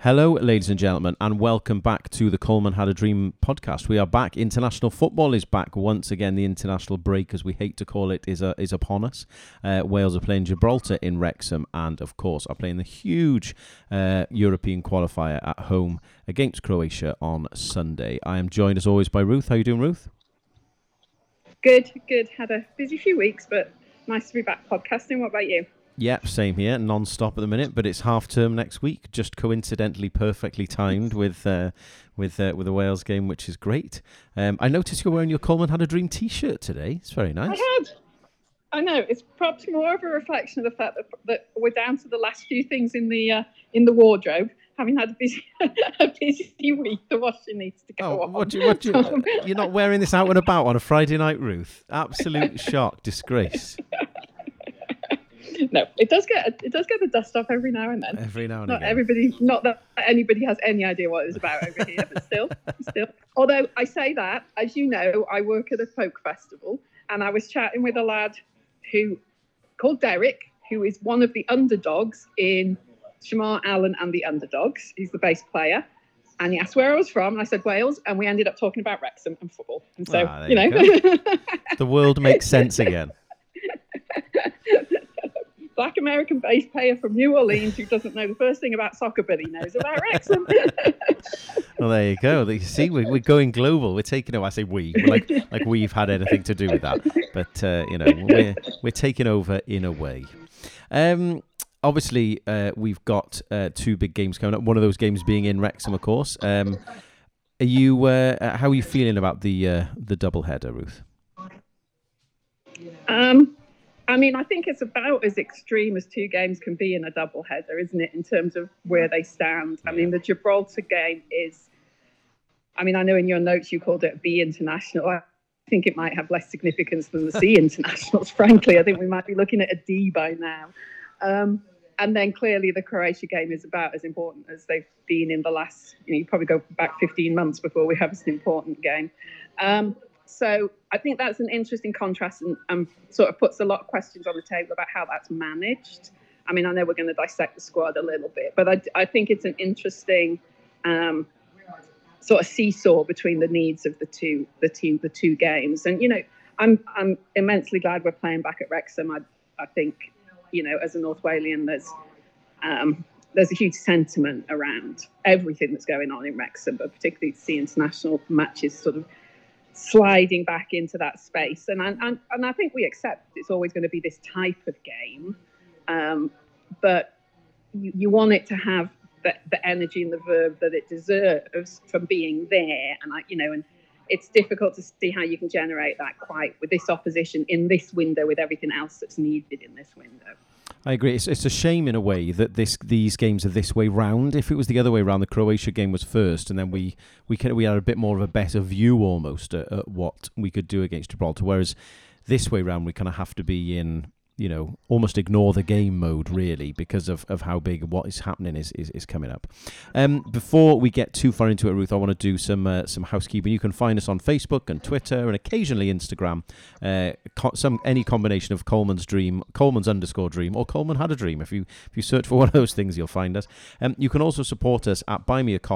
Hello, ladies and gentlemen, and welcome back to the Coleman Had a Dream podcast. We are back. International football is back once again. The international break, as we hate to call it, is upon us. Wales are playing Gibraltar in Wrexham and, of course, are playing the huge European qualifier at home against Croatia on Sunday. I am joined, as always, by Ruth. How are you doing, Ruth? Good. Had a busy few weeks, but nice to be back podcasting. What about you? Yep, same here, non-stop at the minute, but it's half-term next week, just coincidentally perfectly timed with the Wales game, which is great. I noticed you're wearing your Coleman Had a Dream t-shirt today. It's very nice. I know. It's perhaps more of a reflection of the fact that we're down to the last few things in the wardrobe. Having had a busy week, the washing needs to go on. You're not wearing this out and about on a Friday night, Ruth? Absolute shock, disgrace. No, it does get the dust off every now and then. Not that anybody has any idea what it's about over here, but still. Although I say that, as you know, I work at a folk festival, and I was chatting with a lad called Derek, who is one of the underdogs in Shamar Allen and the Underdogs. He's the bass player. And he asked where I was from, and I said Wales, and we ended up talking about Wrexham and football. And so, the world makes sense again. Black American bass player from New Orleans who doesn't know the first thing about soccer, but he knows about Wrexham. Well, there you go. You see, we're going global. We're taking over. I say we, like we've had anything to do with that. But we're taking over in a way. Obviously, we've got two big games coming up. One of those games being in Wrexham, of course. How are you feeling about the doubleheader, Ruth? I think it's about as extreme as two games can be in a doubleheader, isn't it, in terms of where they stand? I mean, the Gibraltar game is... I know in your notes you called it a B international. I think it might have less significance than the C internationals, frankly. I think we might be looking at a D by now. And then clearly the Croatia game is about as important as they've been in the last... you probably go back 15 months before we have an important game. So I think that's an interesting contrast and sort of puts a lot of questions on the table about how that's managed. I know we're going to dissect the squad a little bit, but I think it's an interesting sort of seesaw between the needs of the two games. And, I'm immensely glad we're playing back at Wrexham. I think, as a North Walian, there's a huge sentiment around everything that's going on in Wrexham, but particularly to see international matches sort of sliding back into that space, and I think we accept it's always going to be this type of game, but you want it to have the energy and the verve that it deserves from being there, and it's difficult to see how you can generate that quite with this opposition in this window with everything else that's needed in this window. I agree. It's a shame in a way that these games are this way round. If it was the other way round, the Croatia game was first, and then we had a bit more of a better view almost at what we could do against Gibraltar. Whereas this way round, we kind of have to be in, almost ignore the game mode really because of how big what is happening is coming up. Before we get too far into it, Ruth, I want to do some housekeeping. You can find us on Facebook and Twitter and occasionally Instagram. Any combination of Coleman's Dream, Coleman's_Dream, or Coleman Had a Dream. If you search for one of those things, you'll find us. You can also support us at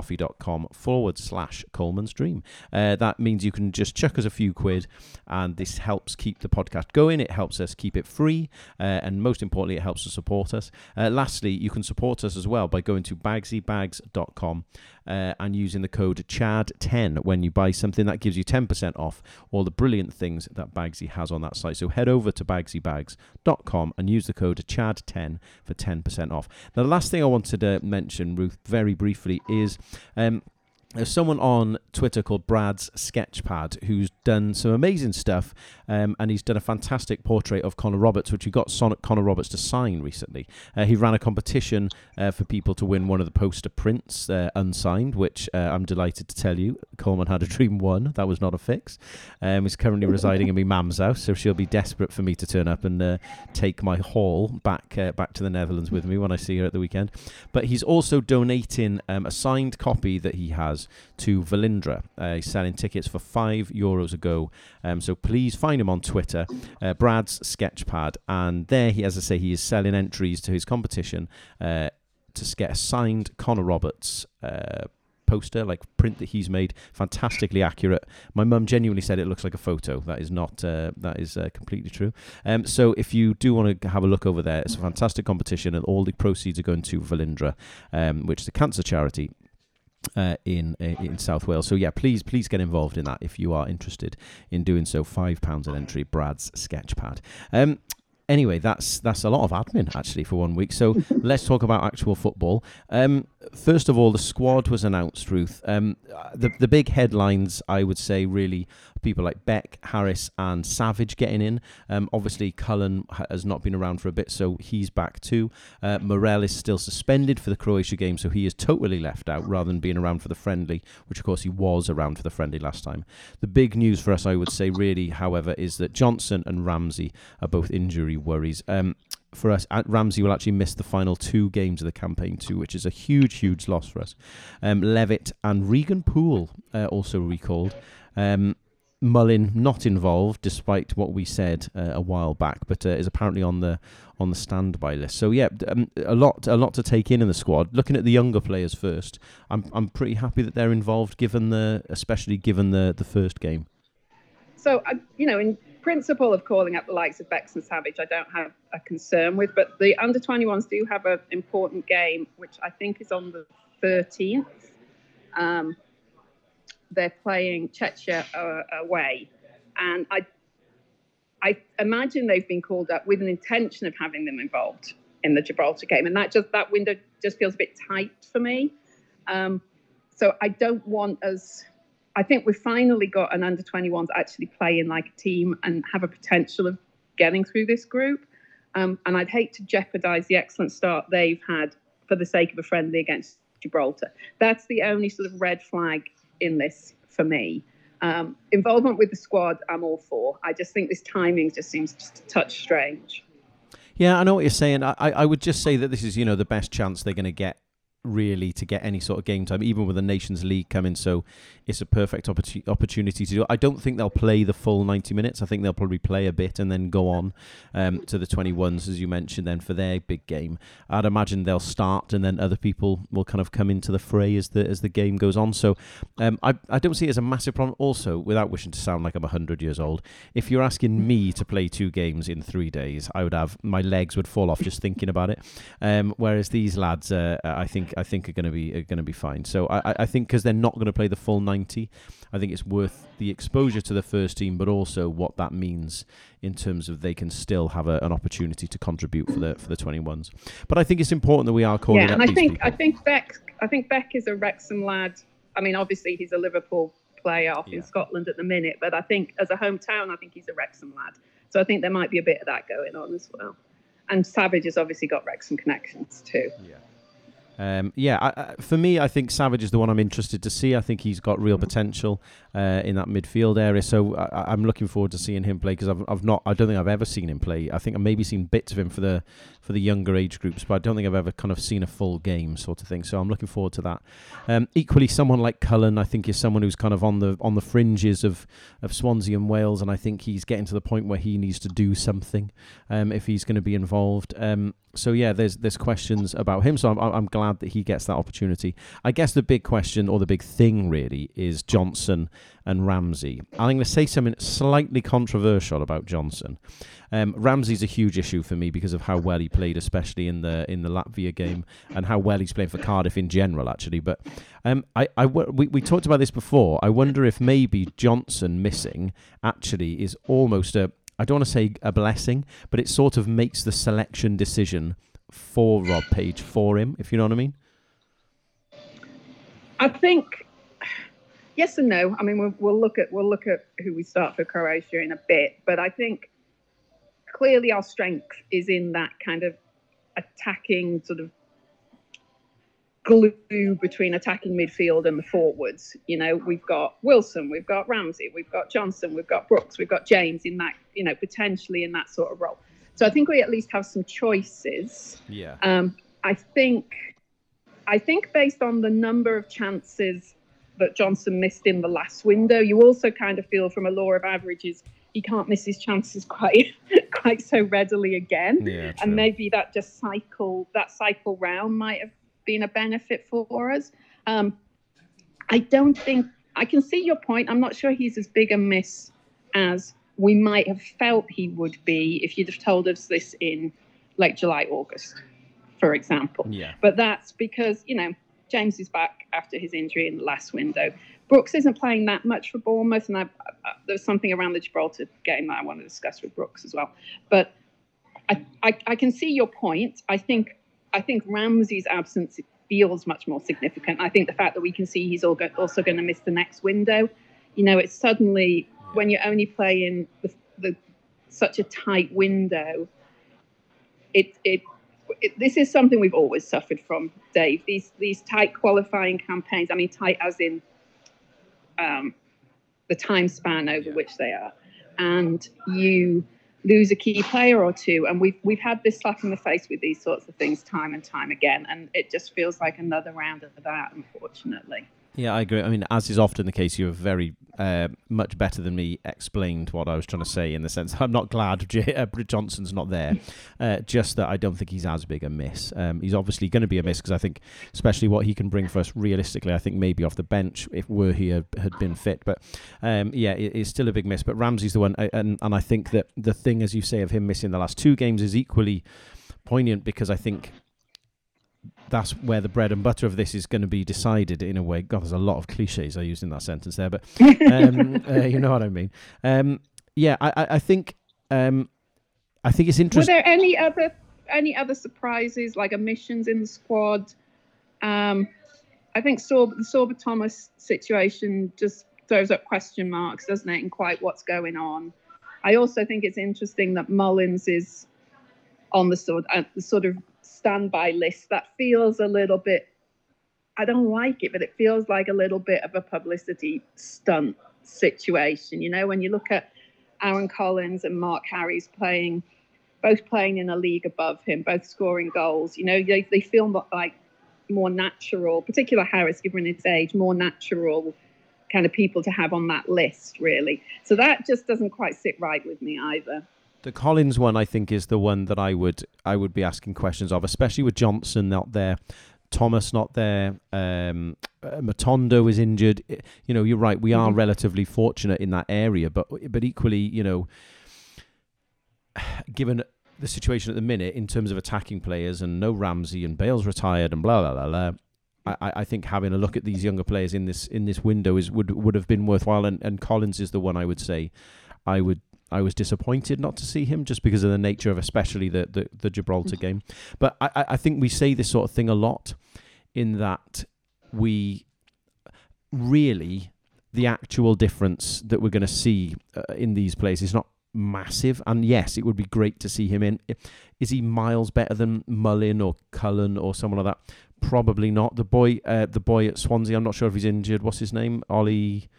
buymeacoffee.com/Coleman's Dream. That means you can just chuck us a few quid, and this helps keep the podcast going. It helps us keep it free. And most importantly, it helps to support us. Lastly, you can support us as well by going to bagsy-bags.com and using the code CHAD10 when you buy something. That gives you 10% off all the brilliant things that Bagsy has on that site. So head over to bagsy-bags.com and use the code CHAD10 for 10% off. Now, the last thing I wanted to mention, Ruth, very briefly is... there's someone on Twitter called Brad's Sketchpad who's done some amazing stuff, and he's done a fantastic portrait of Connor Roberts, which we got Connor Roberts to sign recently. He ran a competition for people to win one of the poster prints unsigned, which I'm delighted to tell you, Coleman Had a Dream won. That was not a fix. He's currently residing in my mum's house, so she'll be desperate for me to turn up and take my haul back to the Netherlands with me when I see her at the weekend. But he's also donating a signed copy that he has to Velindre. He's selling tickets for €5 a go. So please find him on Twitter, Brad's Sketchpad, and there he is selling entries to his competition to get a signed Connor Roberts poster, like print that he's made, fantastically accurate. My mum genuinely said it looks like a photo. That is not that is completely true. So if you do want to have a look over there, it's a fantastic competition, and all the proceeds are going to Velindre, which is a cancer charity in South Wales. So yeah, please get involved in that if you are interested in doing so. £5 an entry, Brad's Sketchpad. Anyway, that's a lot of admin, actually, for 1 week. So let's talk about actual football. First of all, the squad was announced, Ruth. The big headlines, I would say, really, people like Beck, Harris and Savage getting in. Obviously, Cullen has not been around for a bit, so he's back too. Morel is still suspended for the Croatia game, so he is totally left out rather than being around for the friendly, which, of course, he was around for the friendly last time. The big news for us, I would say, really, however, is that Johnson and Ramsey are both injury worries. For us, Ramsey will actually miss the final 2 games of the campaign too, which is a huge loss for us. Levitt and Regan Poole also recalled. Mullin not involved, despite what we said a while back, but is apparently on the standby list. So yeah, a lot to take in the squad. Looking at the younger players first, I'm pretty happy that they're involved, especially given the first game. So in principle of calling up the likes of Bex and Savage, I don't have a concern with, but the under-21s do have an important game, which I think is on the 13th. They're playing Czechia away, and I imagine they've been called up with an intention of having them involved in the Gibraltar game, and that window just feels a bit tight for me. So I don't want us. I think we've finally got an under-21s actually playing like a team and have a potential of getting through this group. And I'd hate to jeopardise the excellent start they've had for the sake of a friendly against Gibraltar. That's the only sort of red flag in this for me. Involvement with the squad, I'm all for. I just think this timing just seems just a touch strange. Yeah, I know what you're saying. I would just say that this is, the best chance they're going to get, really, to get any sort of game time, even with the Nations League coming, so it's a perfect opportunity to do it. I don't think they'll play the full 90 minutes. I think they'll probably play a bit and then go on to the 21s, as you mentioned, then for their big game. I'd imagine they'll start and then other people will kind of come into the fray as the game goes on. So I don't see it as a massive problem. Also, without wishing to sound like I'm 100 years old, if you're asking me to play 2 games in 3 days, my legs would fall off just thinking about it. Whereas these lads, I think are going to be fine. So I think because they're not going to play the full 90, I think it's worth the exposure to the first team, but also what that means in terms of they can still have an opportunity to contribute for the 21s. But I think it's important that we are calling up these people. I think Beck is a Wrexham lad. I mean, obviously he's a Liverpool player off in Scotland at the minute, but I think as a hometown, I think he's a Wrexham lad. So I think there might be a bit of that going on as well. And Savage has obviously got Wrexham connections too. Yeah. For me, I think Savage is the one I'm interested to see. I think he's got real potential in that midfield area. So I'm looking forward to seeing him play, because I don't think I've ever seen him play. I think I've maybe seen bits of him for the younger age groups, but I don't think I've ever kind of seen a full game sort of thing. So I'm looking forward to that. Equally, someone like Cullen, I think, is someone who's kind of on the fringes of Swansea and Wales, and I think he's getting to the point where he needs to do something if he's going to be involved. So yeah, there's questions about him. So I'm glad that he gets that opportunity. I guess the big question, or the big thing really, is Johnson and Ramsey. I'm going to say something slightly controversial about Johnson. Ramsey's a huge issue for me because of how well he played, especially in the Latvia game, and how well he's playing for Cardiff in general, actually. But we talked about this before. I wonder if maybe Johnson missing actually is almost I don't want to say a blessing, but it sort of makes the selection decision for Rob Page for him, if you know what I mean. I think yes and no. I mean, we'll look at who we start for Croatia in a bit, but I think clearly our strength is in that kind of attacking sort of glue between attacking midfield and the forwards. We've got Wilson, we've got Ramsey, we've got Johnson, we've got Brooks, we've got James in that, potentially in that sort of role. So I think we at least have some choices. Yeah. I think based on the number of chances that Johnson missed in the last window, you also kind of feel from a law of averages, he can't miss his chances quite so readily again. Yeah, and maybe that just cycle round might have been a benefit for us. I don't think I can see your point. I'm not sure he's as big a miss as we might have felt he would be if you'd have told us this in late July, August, for example. Yeah. But that's because, James is back after his injury in the last window. Brooks isn't playing that much for Bournemouth, and there's something around the Gibraltar game that I want to discuss with Brooks as well. But I can see your point. I think Ramsey's absence feels much more significant. I think the fact that we can see he's also going to miss the next window, it's suddenly when you're only playing the such a tight window. This is something we've always suffered from, Dave. These tight qualifying campaigns. I mean, tight as in the time span over which they are, and you lose a key player or two, and we've had this slap in the face with these sorts of things time and time again, and it just feels like another round of that, unfortunately. Yeah, I agree. I mean, as is often the case, you have very much better than me explained what I was trying to say, in the sense I'm not glad Johnson's not there, just that I don't think he's as big a miss. He's obviously going to be a miss because I think, especially what he can bring for us realistically, I think maybe off the bench if he had been fit. But it's still a big miss. But Ramsey's the one, and I think that the thing, as you say, of him missing the last two games is equally poignant, because I think that's where the bread and butter of this is going to be decided in a way. God, there's a lot of cliches I used in that sentence there, but you know what I mean. I think it's interesting. Were there any other surprises, like omissions in the squad? I think the Sorba Thomas situation just throws up question marks, doesn't it, in quite what's going on. I also think it's interesting that Mullins is on the sort of standby list. That feels a little bit, I don't like it, but it feels like a little bit of a publicity stunt situation. When you look at Aaron Collins and Mark Harris both playing in a league above him, both scoring goals, they feel like more natural, particularly Harris, given his age, more natural kind of people to have on that list, really. So that just doesn't quite sit right with me either. The Collins one, I think, is the one that I would be asking questions of, especially with Johnson not there, Thomas not there, Matondo is injured. You're right. We are relatively fortunate in that area, but equally, given the situation at the minute in terms of attacking players, and no Ramsey, and Bale's retired, and blah blah blah blah. I think having a look at these younger players in this window would have been worthwhile, and Collins is the one I would say I was disappointed not to see him, just because of the nature of especially the Gibraltar game. But I think we say this sort of thing a lot, in that we really, the actual difference that we're going to see in these players is not massive. And yes, it would be great to see him in. Is he miles better than Mullin or Cullen or someone like that? Probably not. The boy at Swansea, I'm not sure if he's injured. What's his name? Ollie...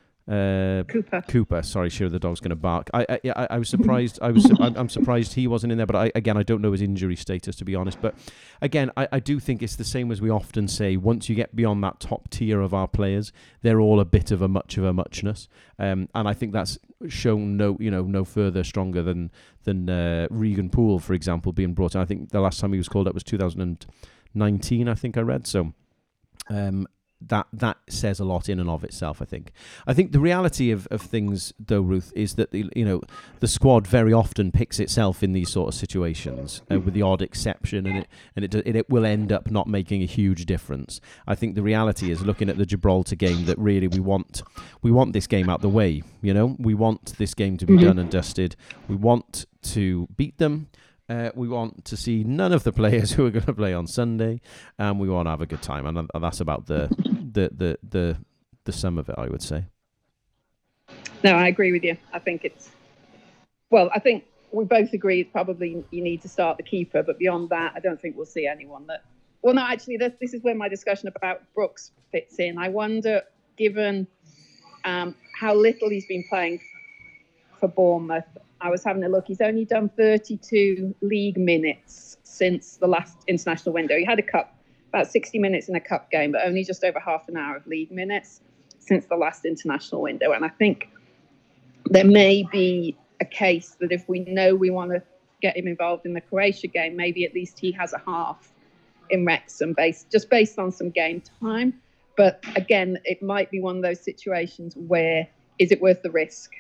Cooper. Sorry, sure, the dog's going to bark. I was surprised. I'm surprised he wasn't in there. But I don't know his injury status, to be honest. But again, I do think it's the same as we often say. Once you get beyond that top tier of our players, they're all a bit of a muchness. And I think that's shown no further stronger than Regan Poole, for example, being brought in. I think the last time he was called up was 2019. I think I read so. That says a lot in and of itself, I think. I think the reality of things, though, Ruth, is that the squad very often picks itself in these sort of situations, with the odd exception, and it will end up not making a huge difference. I think the reality is, looking at the Gibraltar game, that really we want this game out the way. We want this game to be done and dusted. We want to beat them. We want to see none of the players who are going to play on Sunday, and we want to have a good time, and that's about the sum of it, I would say. No, I agree with you. I think I think we both agree probably you need to start the keeper, but beyond that, I don't think we'll see anyone that. Well, no, actually, this is where my discussion about Brooks fits in. I wonder, given how little he's been playing for Bournemouth. I was having a look. He's only done 32 league minutes since the last international window. He had about 60 minutes in a cup game, but only just over half an hour of league minutes since the last international window. And I think there may be a case that if we know we want to get him involved in the Croatia game, maybe at least he has a half in Wrexham based on some game time. But again, it might be one of those situations where is it worth the risk?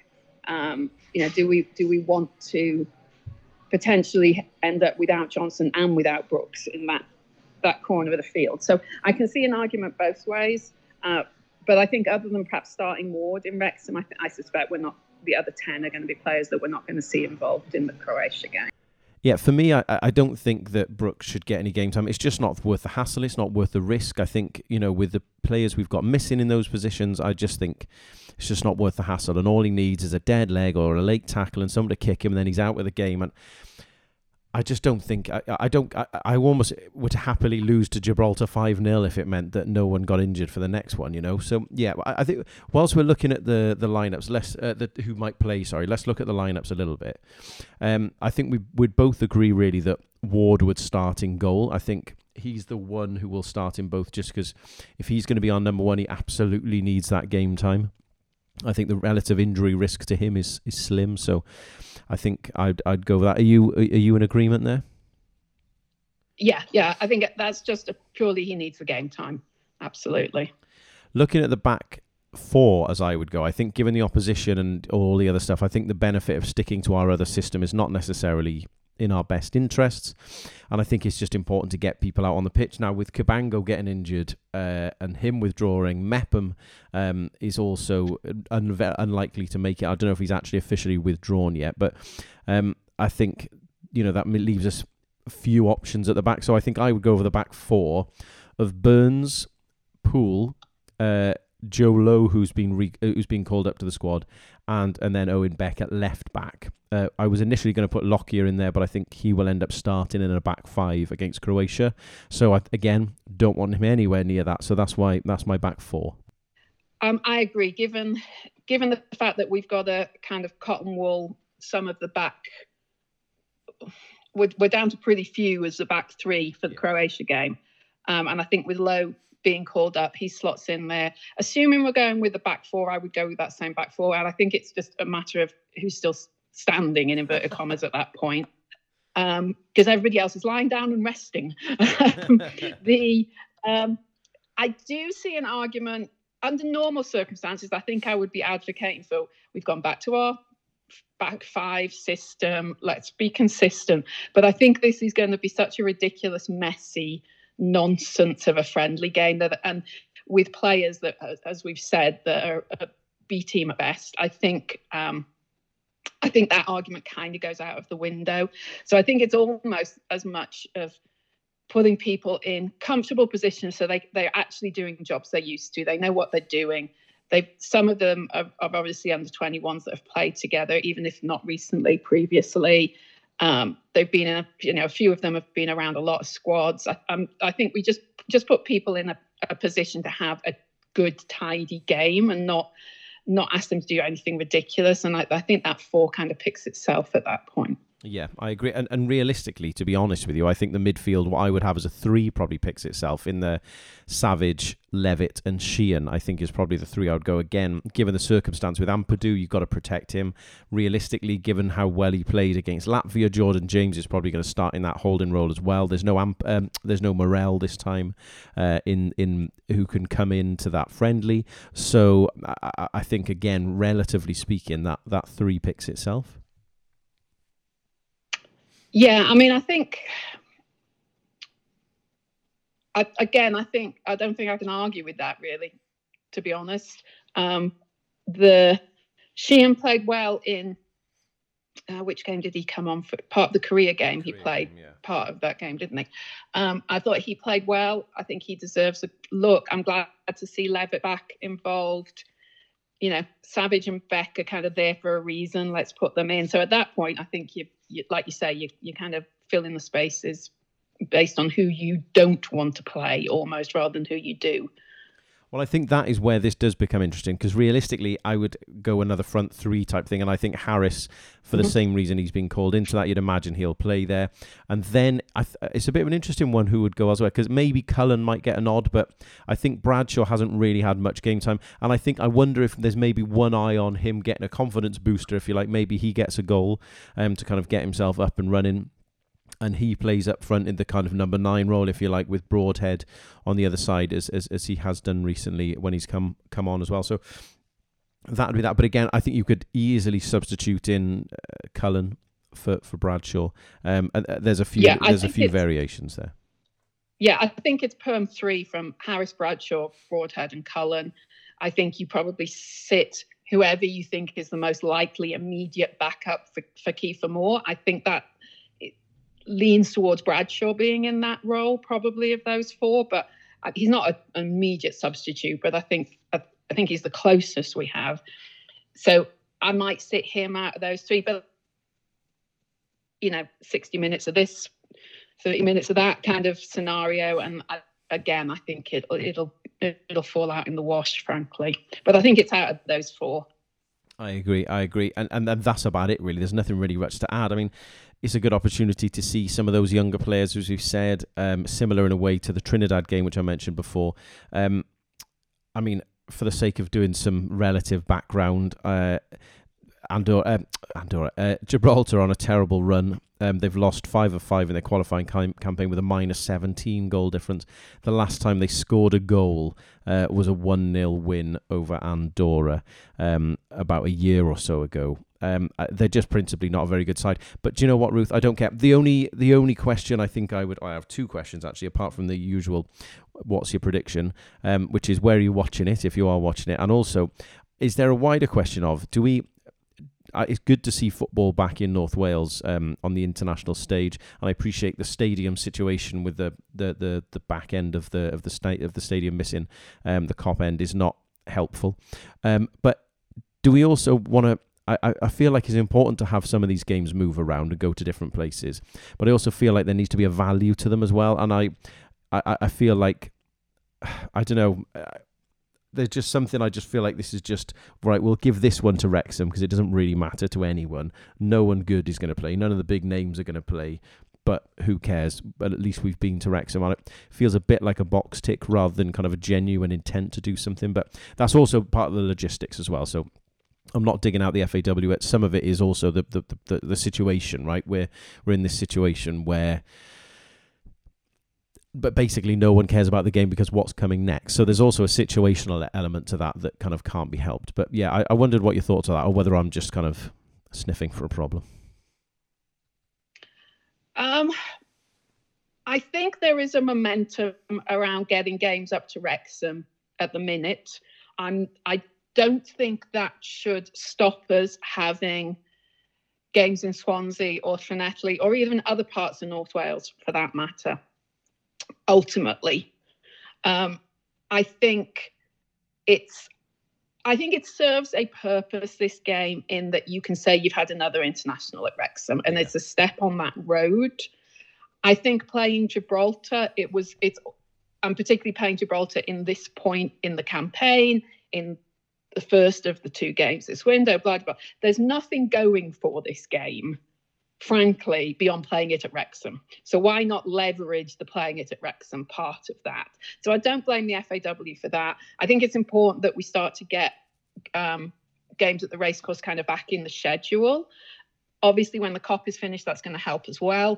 Do we want to potentially end up without Johnson and without Brooks in that corner of the field? So I can see an argument both ways. But I think other than perhaps starting Ward in Wrexham, I suspect the other 10 are going to be players that we're not going to see involved in the Croatia game. Yeah, for me, I don't think that Brooks should get any game time. It's just not worth the hassle. It's not worth the risk. I think, with the players we've got missing in those positions, I just think it's just not worth the hassle. And all he needs is a dead leg or a late tackle and someone to kick him, and then he's out with the game. And I just don't think I almost would happily lose to Gibraltar 5-0 if it meant that no one got injured for the next one, So yeah, I think whilst we're looking at the lineups, who might play. Let's look at the lineups a little bit. I think we'd both agree really that Ward would start in goal. I think he's the one who will start in both, just because if he's going to be our number one, he absolutely needs that game time. I think the relative injury risk to him is slim, so I think I'd go with that. Are you in agreement there? Yeah. I think that's just purely he needs the game time. Absolutely. Looking at the back four, as I would go, I think given the opposition and all the other stuff, I think the benefit of sticking to our other system is not necessarily in our best interests, and I think it's just important to get people out on the pitch. Now, with Cabango getting injured and him withdrawing, Mepham is also unlikely to make it. I don't know if he's actually officially withdrawn yet, but I think that leaves us a few options at the back. So I think I would go over the back four of Burns, Poole, Joe Lowe, who's been called up to the squad, and then Owen Beck at left back. I was initially going to put Lockyer in there, but I think he will end up starting in a back five against Croatia. So I, again, don't want him anywhere near that. So that's my back four. I agree. Given the fact that we've got a kind of cotton wool, some of the back, we're down to pretty few as the back three for the Croatia game, and I think with Lowe being called up, he slots in there. Assuming we're going with the back four, I would go with that same back four. And I think it's just a matter of who's still standing, in inverted commas, at that point. Because everybody else is lying down and resting. I do see an argument, under normal circumstances, I think I would be advocating for, we've gone back to our back five system, let's be consistent. But I think this is going to be such a ridiculous, messy nonsense of a friendly game, and with players that, as we've said, that are a B team at best, I think that argument kind of goes out of the window. So I think it's almost as much of putting people in comfortable positions so they're actually doing jobs they're used to. They know what they're doing. Some of them are obviously under 21s that have played together, even if not recently, previously. They've been in a few of them have been around a lot of squads. I think we just put people in a position to have a good, tidy game and not ask them to do anything ridiculous. And I think that four kind of picks itself at that point. Yeah, I agree. And realistically, to be honest with you, I think the midfield, what I would have as a three, probably picks itself in the Savage, Levitt and Sheehan. I think is probably the three I would go. Again, given the circumstance with Ampadu, you've got to protect him. Realistically, given how well he played against Latvia, Jordan James is probably going to start in that holding role as well. There's no Morel this time in who can come into that friendly. So I think, again, relatively speaking, that three picks itself. Yeah, I mean, I think, I don't think I can argue with that, really, to be honest. Sheehan played well in, which game did he come on for? Part of the Korea game he played, part of that game, didn't he? I thought he played well. I think he deserves a look. I'm glad to see Levitt back involved. Savage and Beck are kind of there for a reason. Let's put them in. So at that point, I think you like you say, you kind of fill in the spaces based on who you don't want to play, almost, rather than who you do. Well, I think that is where this does become interesting, because realistically, I would go another front three type thing, and I think Harris, for the same reason he's been called into that, you'd imagine he'll play there. And then it's a bit of an interesting one who would go elsewhere, because maybe Cullen might get a nod, but I think Bradshaw hasn't really had much game time, and I wonder if there's maybe one eye on him getting a confidence booster, if you like. Maybe he gets a goal to kind of get himself up and running. and he plays up front in the kind of number 9 role, if you like, with Broadhead on the other side, as he has done recently when he's come on as well. So that would be that. But again, I think you could easily substitute in Cullen for Bradshaw. And there's a few variations there. Yeah, I think it's perm 3 from Harris, Bradshaw, Broadhead, and Cullen. I think you probably sit whoever you think is the most likely immediate backup for Kiefer Moore. I think that it leans towards Bradshaw being in that role, probably, of those 4. But he's not an immediate substitute, but I think he's the closest we have. So I might sit him out of those 3, but 60 minutes of this, 30 minutes of that kind of scenario, and I think it'll fall out in the wash, frankly. But I think it's out of those 4. I agree, and that's about it, really. There's nothing really much to add. I mean, it's a good opportunity to see some of those younger players, as we've said, similar in a way to the Trinidad game, which I mentioned before. I mean, for the sake of doing some relative background, Gibraltar on a terrible run. They've lost 5 of 5 in their qualifying campaign with a -17 goal difference. The last time they scored a goal was a 1-0 win over Andorra about a year or so ago. They're just principally not a very good side. But do you know what, Ruth? I don't care. The only question I think I have 2 questions actually, apart from the usual, what's your prediction? Which is, where are you watching it, if you are watching it? And also, is there a wider question of, do we... it's good to see football back in North Wales on the international stage, and I appreciate the stadium situation with the back end of the stadium missing. The Kop end is not helpful, but do we also want to? I feel like it's important to have some of these games move around and go to different places, but I also feel like there needs to be a value to them as well. And I feel like, I don't know. There's just something, I just feel like this is just, right, we'll give this one to Wrexham because it doesn't really matter to anyone. No one good is going to play. None of the big names are going to play, but who cares? But at least we've been to Wrexham. And it feels a bit like a box tick rather than kind of a genuine intent to do something. But that's also part of the logistics as well. So I'm not digging out the FAW. Some of it is also the situation, right? We're in this situation where... but basically no one cares about the game because what's coming next. So there's also a situational element to that kind of can't be helped. But yeah, I wondered what your thoughts are that, or whether I'm just kind of sniffing for a problem. I think there is a momentum around getting games up to Wrexham at the minute. I don't think that should stop us having games in Swansea or Llanelli or even other parts of North Wales for that matter. Ultimately, I think it serves a purpose, this game, in that you can say you've had another international at Wrexham, and it's a step on that road. I think playing Gibraltar, I'm particularly playing Gibraltar in this point in the campaign, in the first of the 2 games this window, blah, blah, blah. There's nothing going for this game, frankly, beyond playing it at Wrexham. So why not leverage the playing it at Wrexham part of that? So I don't blame the FAW for that. I think it's important that we start to get games at the racecourse kind of back in the schedule. Obviously, when the Kop is finished, that's going to help as well.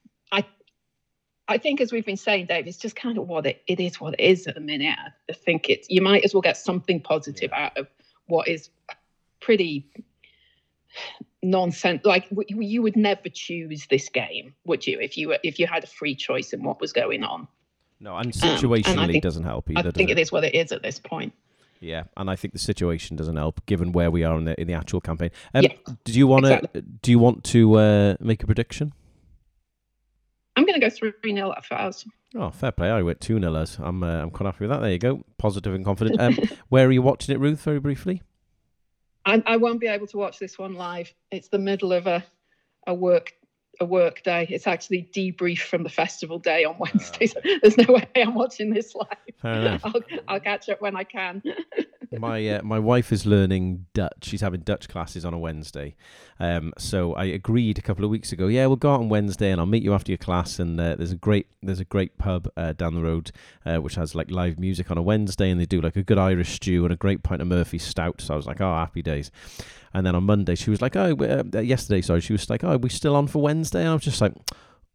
I think, as we've been saying, Dave, it's just kind of what it is at the minute. I think you might as well get something positive out of what is pretty nonsense. Like, you would never choose this game, would you, if you had a free choice in what was going on? No, and situationally it doesn't help either. I think it is what it is at this point. Yeah, and I think the situation doesn't help given where we are in the actual campaign. Do you want to make a prediction? I'm going to go 3-0 at Fowles. Oh, fair play. I went 2-0. I'm quite happy with that. There you go. Positive and confident. Where are you watching it, Ruth, very briefly? I won't be able to watch this one live. It's the middle of a work day. It's actually debrief from the festival day on Wednesday. So there's no way I'm watching this live. Fair enough. I'll catch up when I can. My wife is learning Dutch. She's having Dutch classes on a Wednesday. So I agreed a couple of weeks ago. Yeah, we'll go out on Wednesday and I'll meet you after your class. And there's a great pub down the road which has like live music on a Wednesday, and they do like a good Irish stew and a great pint of Murphy's stout. So I was like, oh, happy days. And then on Monday she was like, yesterday, she was like, oh, are we still on for Wednesday? And I was just like,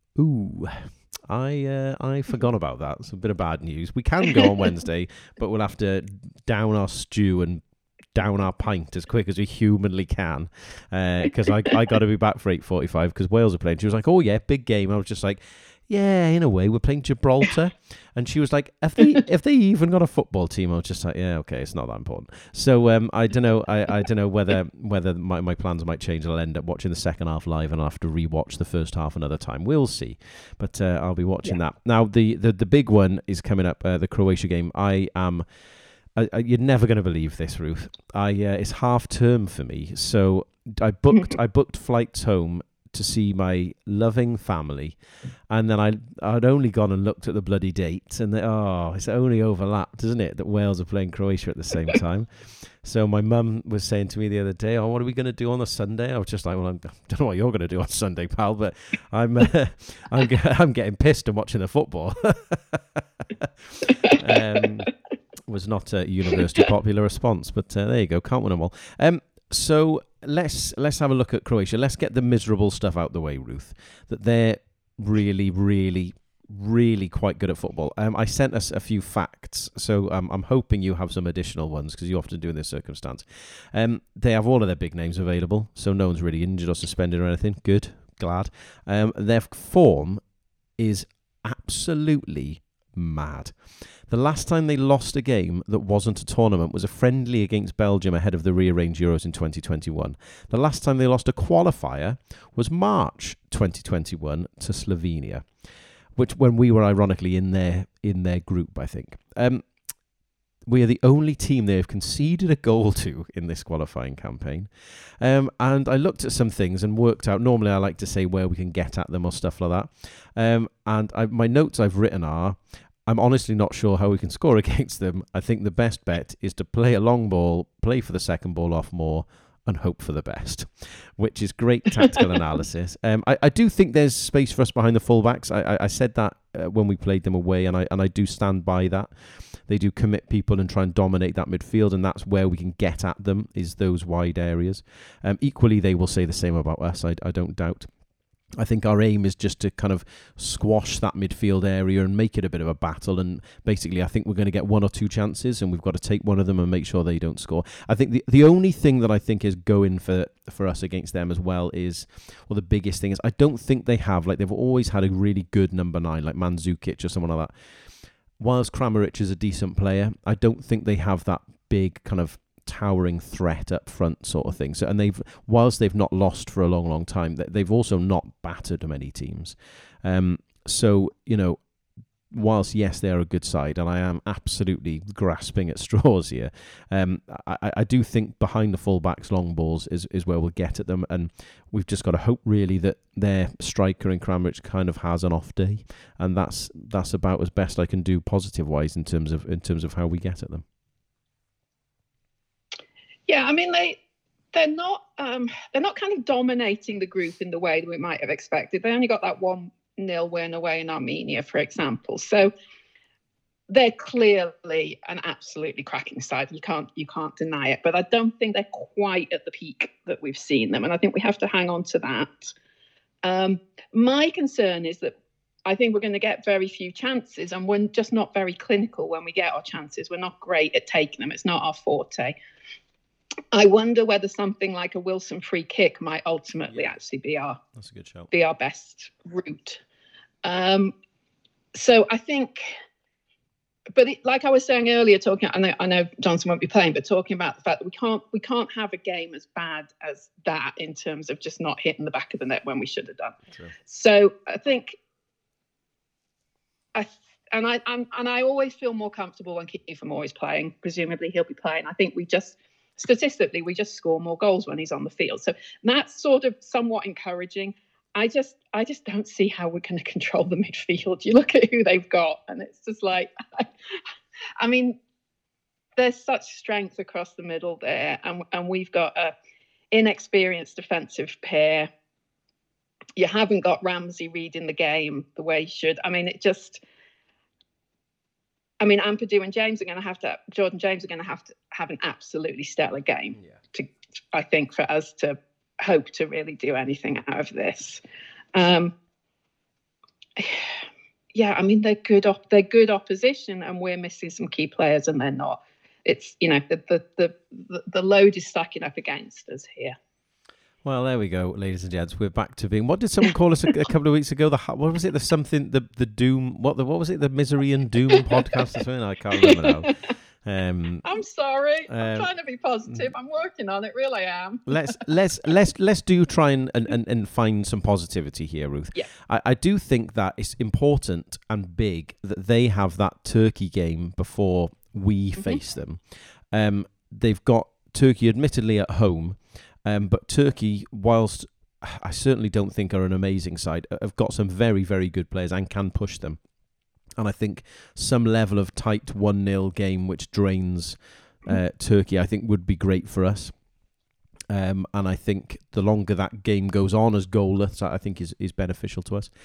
Ooh, I forgot about that. It's a bit of bad news. We can go on Wednesday, but we'll have to down our stew and down our pint as quick as we humanly can, because I got to be back for 8:45 because Wales are playing. She was like, "Oh yeah, big game." I was just like, "Yeah, in a way, we're playing Gibraltar," and she was like, "Have they even got a football team?" I was just like, "Yeah, okay, it's not that important." So I don't know. I don't know whether my plans might change. I'll end up watching the second half live, and I'll have to rewatch the first half another time. We'll see, but I'll be watching that. Now the big one is coming up. The Croatia game. You're never going to believe this, Ruth. It's half term for me, so I booked flights home to see my loving family, and then I'd only gone and looked at the bloody dates, and it's only overlapped, isn't it, that Wales are playing Croatia at the same time. So my mum was saying to me the other day, "Oh, what are we going to do on a Sunday?" I was just like, "Well, I don't know what you're going to do on Sunday, pal, but I'm getting pissed and watching the football." Was not a universally popular response, but there you go. Can't win them all. So let's have a look at Croatia. Let's get the miserable stuff out the way, Ruth. That they're really, really, really quite good at football. I sent us a few facts, so I'm hoping you have some additional ones because you often do in this circumstance. They have all of their big names available, so no one's really injured or suspended or anything. Good, glad. Their form is absolutely mad. The last time they lost a game that wasn't a tournament was a friendly against Belgium ahead of the rearranged Euros in 2021. The last time they lost a qualifier was March 2021 to Slovenia, which when we were ironically in their group, I think. We are the only team they have conceded a goal to in this qualifying campaign. And I looked at some things and worked out, normally I like to say where we can get at them or stuff like that. My notes I've written are, I'm honestly not sure how we can score against them. I think the best bet is to play a long ball, play for the second ball off more, and hope for the best, which is great tactical analysis. I do think there's space for us behind the fullbacks. I said that when we played them away, and I do stand by that. They do commit people and try and dominate that midfield, and that's where we can get at them, is those wide areas. Equally, they will say the same about us, I don't doubt. I think our aim is just to kind of squash that midfield area and make it a bit of a battle. And basically, I think we're going to get one or two chances, and we've got to take one of them and make sure they don't score. I think the only thing that I think is going for us against them as well is, well, the biggest thing is I don't think they have, like they've always had a really good number 9, like Mandzukic or someone like that. Whilst Kramaric is a decent player, I don't think they have that big kind of towering threat up front sort of thing. So, and whilst they've not lost for a long time, they've also not battered many teams. So, whilst yes, they are a good side, and I am absolutely grasping at straws here, I do think behind the fullbacks, long balls is where we'll get at them, and we've just got to hope really that their striker in Kramaric kind of has an off day, and that's about as best I can do positive wise in terms of how we get at them. Yeah, I mean they're not kind of dominating the group in the way that we might have expected. They only got that 1-0 win away in Armenia, for example. So they're clearly an absolutely cracking side. You can't deny it. But I don't think they're quite at the peak that we've seen them, and I think we have to hang on to that. My concern is that I think we're going to get very few chances, and we're just not very clinical when we get our chances. We're not great at taking them. It's not our forte. I wonder whether something like a Wilson free kick might ultimately actually be our best route. So I think, but like I was saying earlier, I know Johnson won't be playing, but talking about the fact that we can't have a game as bad as that in terms of just not hitting the back of the net when we should have done. True. So I think I always feel more comfortable when Kiefer Moore is playing. Presumably he'll be playing. I think statistically, we just score more goals when he's on the field. So that's sort of somewhat encouraging. I just don't see how we're going to control the midfield. You look at who they've got, and it's just like, I mean, there's such strength across the middle there, and we've got a inexperienced defensive pair. You haven't got Ramsey reading the game the way he should. I mean, Ampadu and Jordan James are going to have to have an absolutely stellar game I think, for us to hope to really do anything out of this. Yeah, I mean, they're good opposition, and we're missing some key players, and they're not. It's, you know, the load is stacking up against us here. Well, there we go, ladies and gents. We're back to being. What did someone call us a couple of weeks ago? What was it? The doom. What was it? The misery and doom podcast or something? I can't remember now. I'm sorry. I'm trying to be positive. I'm working on it. Really, I am. let's do try and find some positivity here, Ruth. Yeah. I do think that it's important and big that they have that Turkey game before we face them. They've got Turkey, admittedly, at home. But Turkey, whilst I certainly don't think are an amazing side, have got some very, very good players and can push them. And I think some level of tight 1-0 game which drains Turkey, I think would be great for us. And I think the longer that game goes on as goalless, I think is beneficial to us.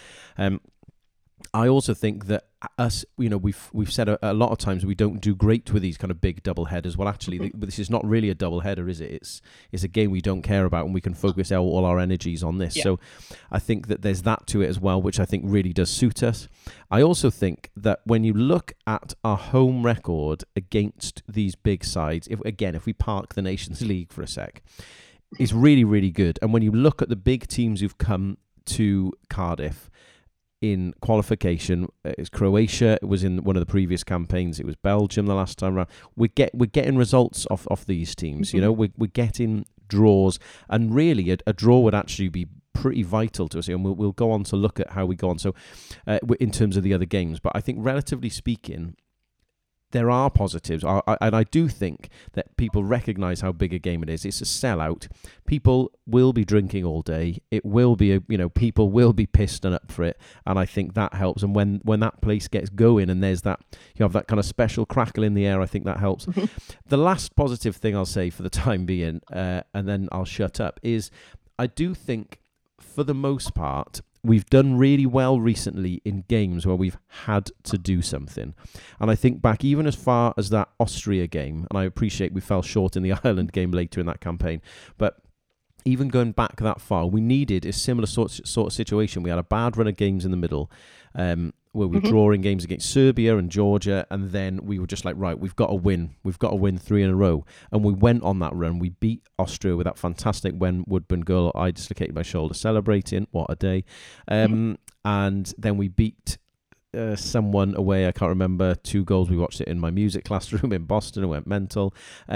I also think that us, you know, we've said a lot of times we don't do great with these kind of big double headers. Well, actually, this is not really a double header, is it? It's a game we don't care about, and we can focus all our energies on this. Yeah. So I think that there's that to it as well, which I think really does suit us. I also think that when you look at our home record against these big sides, if we park the Nations League for a sec, it's really, really good. And when you look at the big teams who've come to Cardiff in qualification, it's Croatia. It was in one of the previous campaigns. It was Belgium the last time around. We're getting results off these teams. You know, we're getting draws, and really a draw would actually be pretty vital to us. And we'll go on to look at how we go on. So, in terms of the other games, but I think relatively speaking, there are positives, and I do think that people recognise how big a game it is. It's a sellout. People will be drinking all day. It will be, people will be pissed and up for it, and I think that helps. And when that place gets going, and there's that, you have that kind of special crackle in the air, I think that helps. The last positive thing I'll say for the time being, and then I'll shut up, is I do think, for the most part, we've done really well recently in games where we've had to do something. And I think back even as far as that Austria game, and I appreciate we fell short in the Ireland game later in that campaign, but even going back that far, we needed a similar sort of situation. We had a bad run of games in the middle, where we were drawing games against Serbia and Georgia, and then we were just like, right, we've got to win. We've got to win 3 in a row. And we went on that run. We beat Austria with that fantastic Wen Woodburn goal. I dislocated my shoulder celebrating. What a day. And then we beat someone away. I can't remember. 2 goals. We watched it in my music classroom in Boston. It went mental.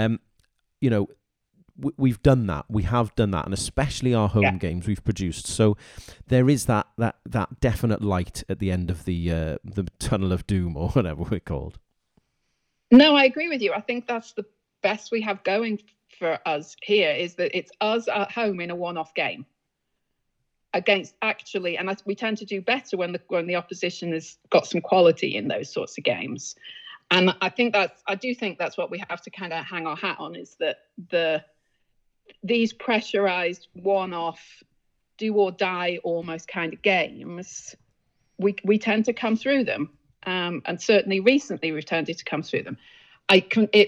We've done that. We have done that, and especially our home games we've produced. So there is that definite light at the end of the tunnel of doom, or whatever we're called. No, I agree with you. I think that's the best we have going for us here, is that it's us at home in a one-off game against actually, and we tend to do better when the opposition has got some quality in those sorts of games. And I do think that's what we have to kind of hang our hat on, is that these pressurized one-off do or die almost kind of games, we tend to come through them, and certainly recently we've tended to come through them. I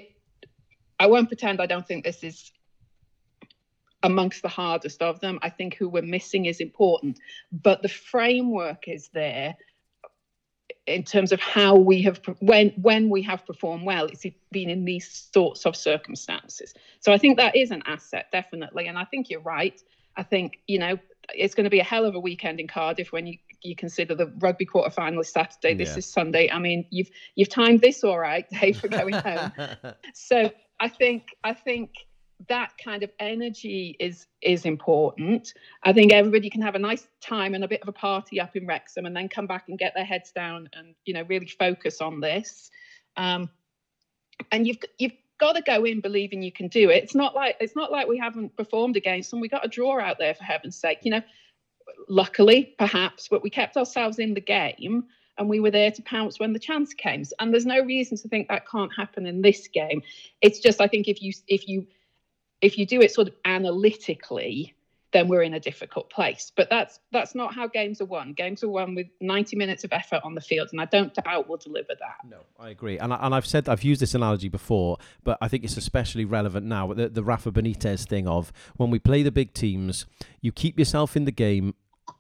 won't pretend I don't think this is amongst the hardest of them. I think who we're missing is important, but the framework is there in terms of how we have, when we have performed well, it's been in these sorts of circumstances. So I think that is an asset, definitely. And I think you're right. I think, it's going to be a hell of a weekend in Cardiff when you consider the rugby quarterfinal is Saturday. This is Sunday. I mean, you've timed this all right, Dave, for going home. So I think that kind of energy is important. I think everybody can have a nice time and a bit of a party up in Wrexham, and then come back and get their heads down and really focus on this. And you've got to go in believing you can do it. It's not like we haven't performed against them. We got a draw out there, for heaven's sake. Luckily, perhaps, but we kept ourselves in the game, and we were there to pounce when the chance came. And there's no reason to think that can't happen in this game. It's just, I think if you do it sort of analytically, then we're in a difficult place. But that's not how games are won. Games are won with 90 minutes of effort on the field, and I don't doubt we'll deliver that. No, I agree. And I've used this analogy before, but I think it's especially relevant now. The Rafa Benitez thing of, when we play the big teams, you keep yourself in the game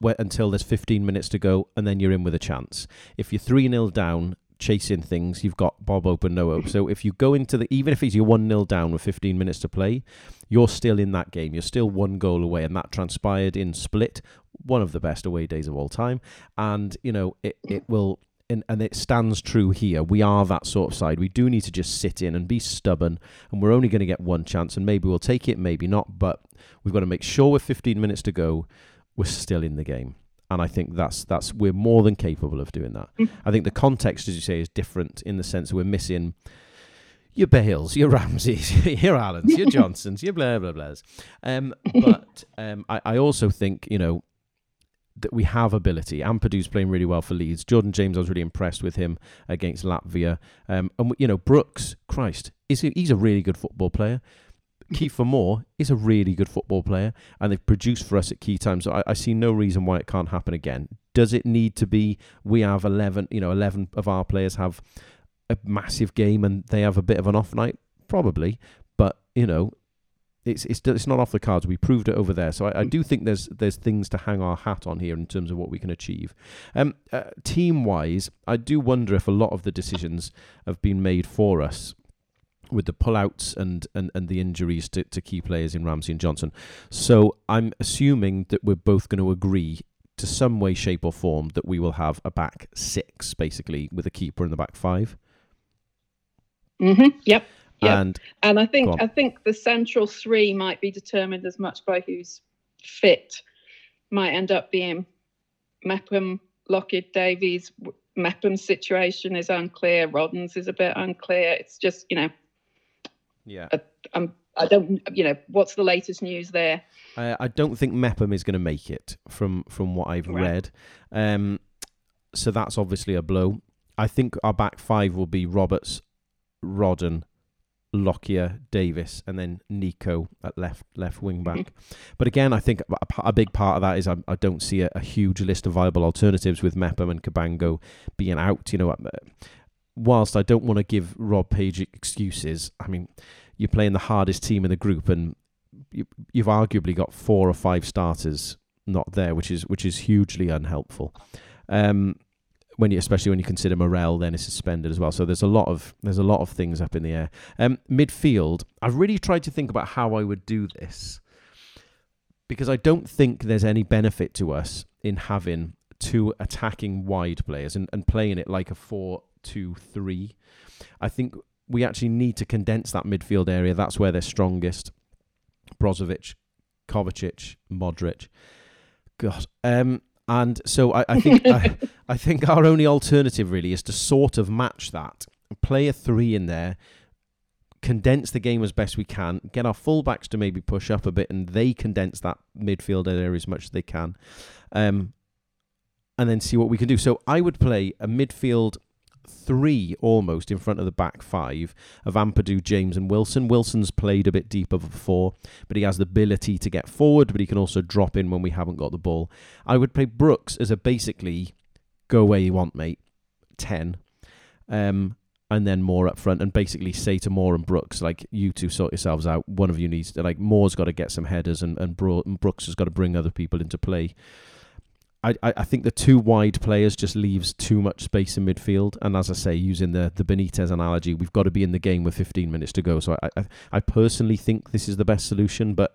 until there's 15 minutes to go, and then you're in with a chance. If you're 3-0 down, chasing things, you've got Bob open, no hope. So if you go into even if it's you're 1-0 down with 15 minutes to play, you're still in that game. You're still one goal away, and that transpired in Split, one of the best away days of all time. And, it will... And it stands true here. We are that sort of side. We do need to just sit in and be stubborn, and we're only going to get one chance, and maybe we'll take it, maybe not, but we've got to make sure with 15 minutes to go, we're still in the game. And I think that's we're more than capable of doing that. I think the context, as you say, is different in the sense that we're missing your Bales, your Ramseys, your Allens, your Johnsons, your blah, blah, blahs. But I also think, that we have ability. Ampadu's playing really well for Leeds. Jordan James, I was really impressed with him against Latvia. And Brooks, Christ, he's a really good football player. Kiefer Moore is a really good football player, and they've produced for us at key times. So I see no reason why it can't happen again. Does it need to be? We have 11 of our players have a massive game and they have a bit of an off night, probably. But it's not off the cards. We proved it over there. So I do think there's things to hang our hat on here in terms of what we can achieve. Team-wise, I do wonder if a lot of the decisions have been made for us with the pullouts and the injuries to key players in Ramsey and Johnson. So I'm assuming that we're both going to agree to some way, shape or form that we will have a back six, basically, with a keeper in the back five. Mm-hmm. Yep. And I think the central three might be determined as much by who's fit. Might end up being Mepham, Lockett, Davies. Mepham's situation is unclear. Rodden's is a bit unclear. It's just, yeah. I don't, what's the latest news there? I don't think Mepham is going to make it from what I've read. So that's obviously a blow. I think our back five will be Roberts, Rodden, Lockyer, Davis, and then Nico at left wing back. But again, I think a big part of that is I don't see a huge list of viable alternatives with Mepham and Cabango being out. Whilst I don't want to give Rob Page excuses, I mean, you're playing the hardest team in the group, and you've arguably got 4 or 5 not there, which is hugely unhelpful. Especially when you consider Morel then is suspended as well. So there's a lot of things up in the air. Midfield, I've really tried to think about how I would do this, because I don't think there's any benefit to us in having 2 attacking wide players and playing it like a 4-2-3. I think we actually need to condense that midfield area. That's where they're strongest. Brozovic, Kovacic, Modric. God. And so I think I think our only alternative really is to sort of match that, play a 3 in there, condense the game as best we can, get our fullbacks to maybe push up a bit, and they condense that midfield area as much as they can, and then see what we can do. So I would play a midfield 3 almost in front of the back 5 of Ampadu, James and Wilson. Wilson's played a bit deeper before, but he has the ability to get forward, but he can also drop in when we haven't got the ball. I would play Brooks as a basically go where you want, mate, 10, and then Moore up front, and basically say to Moore and Brooks, like, you two sort yourselves out. One of you needs to, like, Moore's got to get some headers, and Brooks has got to bring other people into play. I think the 2 wide players just leaves too much space in midfield. And as I say, using the Benitez analogy, we've got to be in the game with 15 minutes to go. So I personally think this is the best solution. But,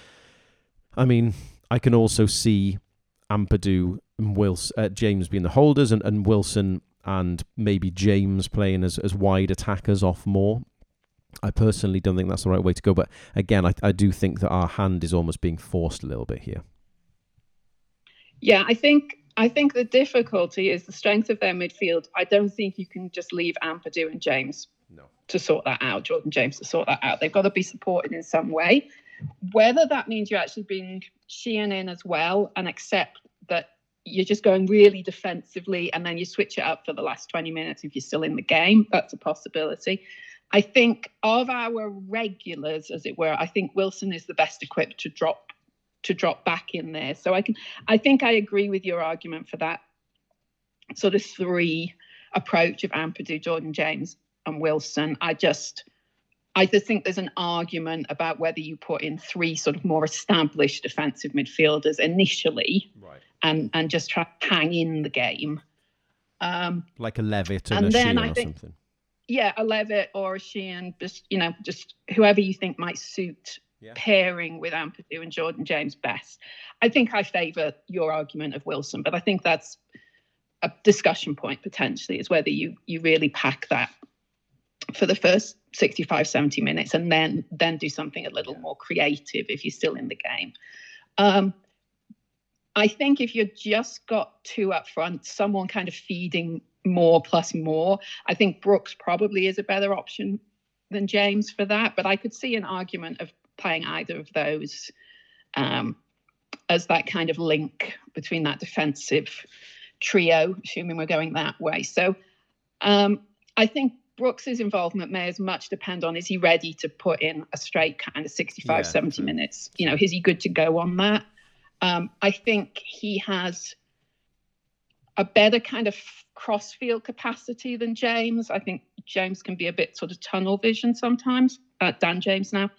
I mean, I can also see Ampadu and James being the holders, and Wilson and maybe James playing as wide attackers off Moore. I personally don't think that's the right way to go. But again, I do think that our hand is almost being forced a little bit here. Yeah, I think the difficulty is the strength of their midfield. I don't think you can just leave Ampadu and James to sort that out, Jordan James to sort that out. They've got to be supported in some way. Whether that means you're actually bringing Sheehan in as well and accept that you're just going really defensively and then you switch it up for the last 20 minutes if you're still in the game, that's a possibility. I think of our regulars, as it were, I think Wilson is the best equipped to drop back in there. So I think I agree with your argument for that sort of 3 approach of Ampadu, Jordan James and Wilson. I just think there's an argument about whether you put in three sort of more established defensive midfielders initially, Right. and just try to hang in the game. Like a Levitt and a Sheehan or something. Yeah, a Levitt or a Sheehan, just whoever you think might suit pairing with Ampadu and Jordan James best. I think I favour your argument of Wilson, but I think that's a discussion point potentially, is whether you really pack that for the first 65, 70 minutes and then do something a little more creative if you're still in the game. I think if you've just got two up front, someone kind of feeding more plus more, I think Brooks probably is a better option than James for that. But I could see an argument of playing either of those as that kind of link between that defensive trio, assuming we're going that way. So I think Brooks's involvement may as much depend on, is he ready to put in a straight kind of 65, 70 minutes? Is he good to go on that? I think he has a better kind of cross-field capacity than James. I think James can be a bit sort of tunnel vision sometimes, Dan James now.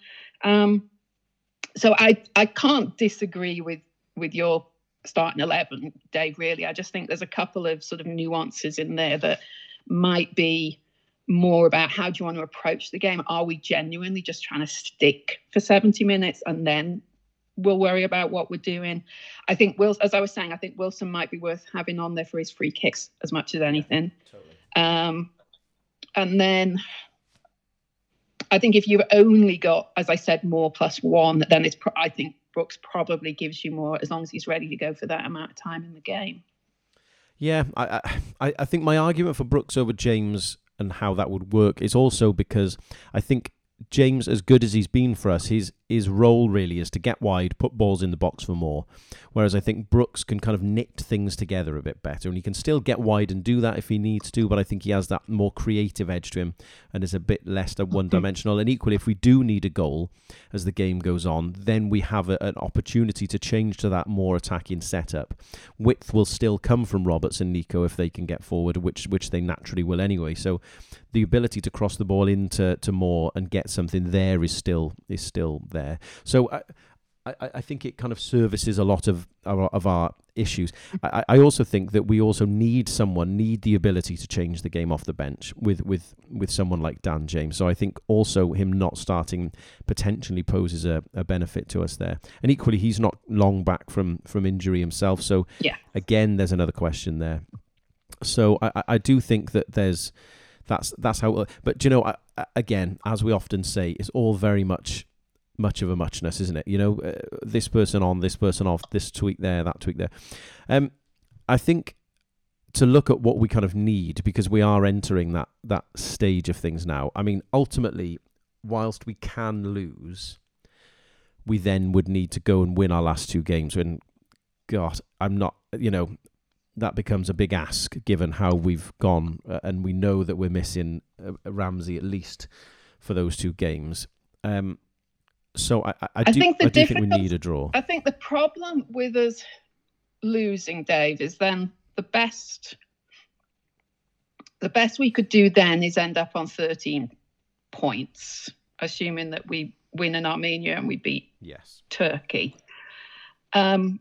So I can't disagree with your starting 11, Dave, really. I just think there's a couple of sort of nuances in there that might be more about how do you want to approach the game? Are we genuinely just trying to stick for 70 minutes and then we'll worry about what we're doing? I think as I was saying, I think Wilson might be worth having on there for his free kicks as much as anything. Yeah, totally. And then I think if you've only got, as I said, more plus one, then I think Brooks probably gives you more as long as he's ready to go for that amount of time in the game. Yeah, I think my argument for Brooks over James and how that would work is also because I think James, as good as he's been for us, his role really is to get wide, put balls in the box for more. Whereas I think Brooks can kind of knit things together a bit better, and he can still get wide and do that if he needs to, but I think he has that more creative edge to him and is a bit less one-dimensional. And equally, if we do need a goal as the game goes on, then we have an opportunity to change to that more attacking setup. Width will still come from Roberts and Nico if they can get forward, which they naturally will anyway. So the ability to cross the ball into Moore and get something there is still there. So I think it kind of services a lot of our issues. I also think that we also need the ability to change the game off the bench with someone like Dan James. So I think also him not starting potentially poses a benefit to us there. And equally, he's not long back from injury himself. So again, there's another question there. So I do think that that's how. But again, as we often say, it's all very much of a muchness, isn't it? This person on, this person off, this tweak there, that tweak there. I think to look at what we kind of need, because we are entering that stage of things now. I mean, ultimately, whilst we can lose, we then would need to go and win our last two games. And God, I'm not, that becomes a big ask given how we've gone, and we know that we're missing Ramsey at least for those two games. So I do think we need a draw. I think the problem with us losing, Dave, is then the best we could do then is end up on 13 points, assuming that we win in Armenia and we beat Turkey. And